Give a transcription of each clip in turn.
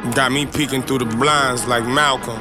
Got me peeking through the blinds like Malcolm.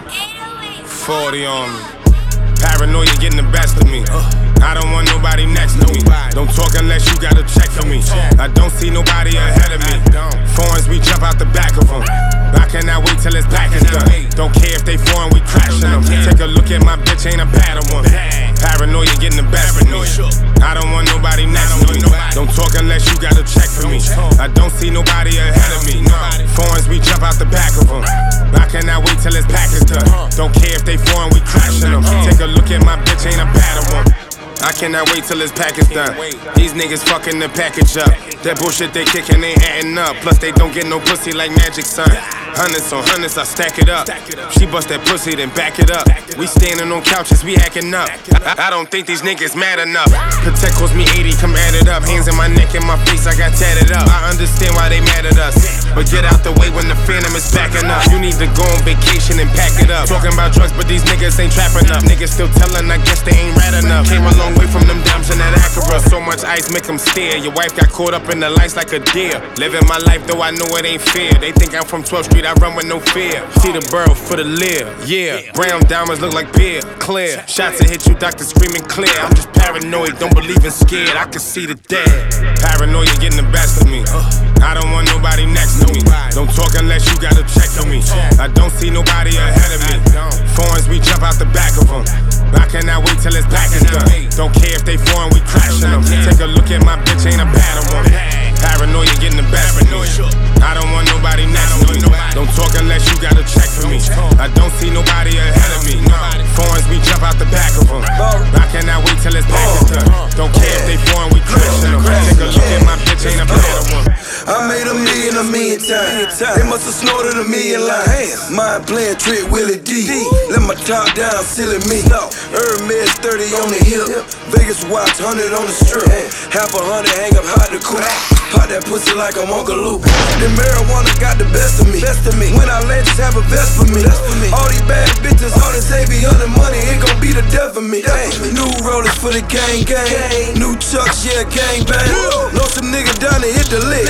40 on me. Paranoia getting the best of me. I don't want nobody next to me. Don't talk unless you got a check for me. I don't see nobody ahead of me. Foreigns, we jump out the back of them. I cannot wait till it's packaged done. Don't care if they foreign, we crashing them. Take a look at my bitch, ain't a bad one. Paranoia getting the best of me. I don't want nobody next to me. Don't talk unless you got a check for me. I don't see nobody ahead of me. Foreigns, we jump out the back of them. I cannot wait till it's packaged done. Don't care if they foreign, we crashing them. Take a look at my bitch, ain't a bad one. I cannot wait till this package done. These niggas fucking the package up. That bullshit they kicking ain't adding up. Plus they don't get no pussy like Magic Son. Hundreds on hundreds, I stack it up. She bust that pussy, then back it up. We standing on couches, we hacking up. I don't think these niggas mad enough. Protect cost me 80, come add it up. Hands in my neck and my face, I got tatted up. I understand why they mad at us, but get out the way when the phantom is backing up. You need to go on vacation and pack it up. Talking about drugs, but these niggas ain't trapping up. Niggas still telling, I guess they ain't rad enough. Came a long way from them dimes in that Acura. So much ice make them stare. Your wife got caught up in the lights like a deer. Living my life though I know it ain't fair. They think I'm from 12th Street, I run with no fear. See the borough for the leer. Yeah, brown diamonds look like beer. Clear, shots that hit you, doctor screaming clear. I'm just paranoid, don't believe in scared. I can see the dead. Paranoia getting the best of me. I don't want nobody next to me. Don't talk unless you got a check for me. I don't see nobody ahead of me. Foreigns, we jump out the back of them. I cannot wait till it's packaged done. Don't care if they foreign, we crashing them. Take a look at my bitch, ain't a bad one. Paranoia getting the best of me. I don't want nobody next to me. Don't talk unless you got a check for me. I don't see nobody ahead of me. Foreigns, we jump out the back of them. I cannot wait till it's packaged done. Don't care if they foreign, we crashing them. Take a look at my bitch, ain't a bad one. I made $1 million times. They must have snorted $1 million lines. Mind playing trick Willie D. Let my top down, silly me. Hermes 30 on the hip. Vegas watch 100 on the strip. Half a hundred hang up hot to cool. Pop that pussy like I'm Uncle Luke. The marijuana got the best of me. When I land, just have a vest for me. All these bad bitches, all this AV, other money, it gon' be the death of me. New rollers for the gang. New chucks, yeah, gang bang. Know some nigga down to hit the lick.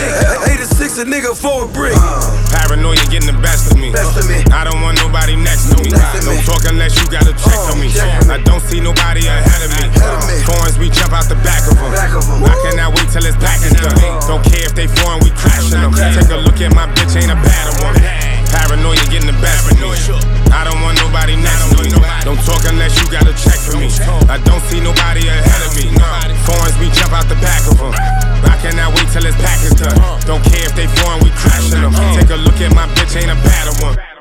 86 a nigga for a brick. Paranoia getting the best of me. I don't want nobody next to me. Don't talk unless you got a check for me. I don't see nobody ahead of me. Foreigns, we jump out the back of them. I cannot wait till it's packaged done. Don't care if they foreign, we crashing them. Take a look at my bitch, ain't a bad one. Paranoia getting the best of me. I don't want nobody next to me. Don't talk unless you got a check for me. I don't see nobody ahead of me. Foreigns, we jump out the back of them. I cannot wait till it's packaged done. Don't care if they foreign, we crashing them. Take a look at my bitch, ain't a bad one.